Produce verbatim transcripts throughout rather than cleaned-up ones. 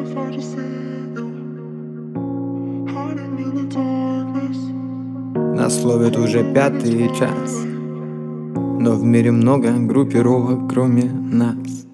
Нас ловят уже пятый час, но в мире много группировок, кроме нас.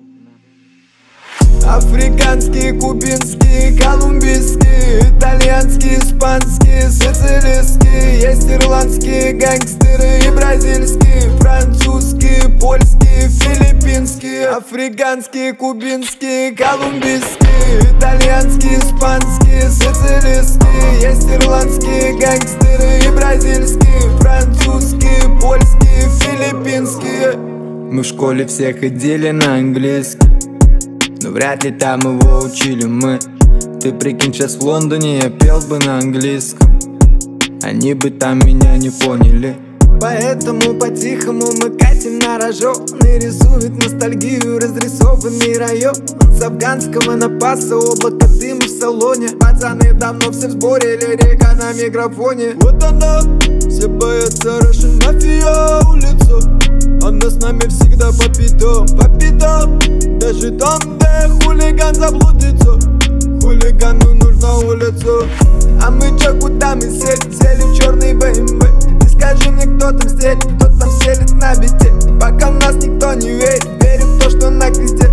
Африканские, кубинские, колумбийские, итальянские, испанские, сицилийские. Есть ирландские гангстеры и бразильские, французские, польские, филиппинские. Африканские, кубинские, колумбийские, итальянские, испанские, сицилийские. Есть ирландские гангстеры и бразильские, французские, польские, филиппинские. Мы в школе все ходили на английский, но вряд ли там его учили мы. Ты прикинь, сейчас в Лондоне я пел бы на английском, они бы там меня не поняли. Поэтому по-тихому мы катим на рожок, и рисует ностальгию разрисованный район. С афганского напаса облако дыма в салоне. Пацаны давно все в сборе, лирика на микрофоне. Вот она, все боятся Russian Mafia улицу. Она с нами всегда по пятам, по пятам. Даже там, где хулиган заблудится, хулигану нужна улица. А мы чё, куда мы сели? Сели в черный бэ эм вэ. Ты скажи мне, кто там селит, кто там селит на бите. Пока в нас никто не верит, верит в то, что на кресте.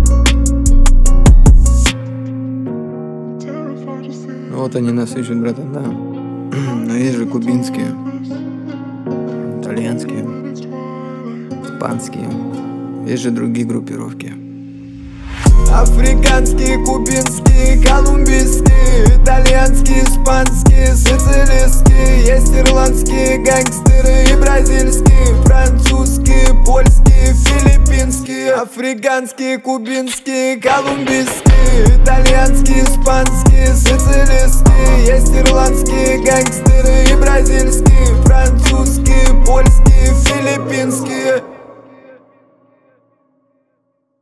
Вот они нас ищут, братан, да. Но есть же кубинские, итальянские, испанские, есть же другие группировки. Африканские, кубинские, колумбийские, итальянские, испанские, сицилийские. Есть ирландские гангстеры и бразильские, французские, польские, филиппинские. Африканские, кубинские, колумбийские, итальянские, испанские, сицилийские. Есть ирландские гангстеры и бразильские.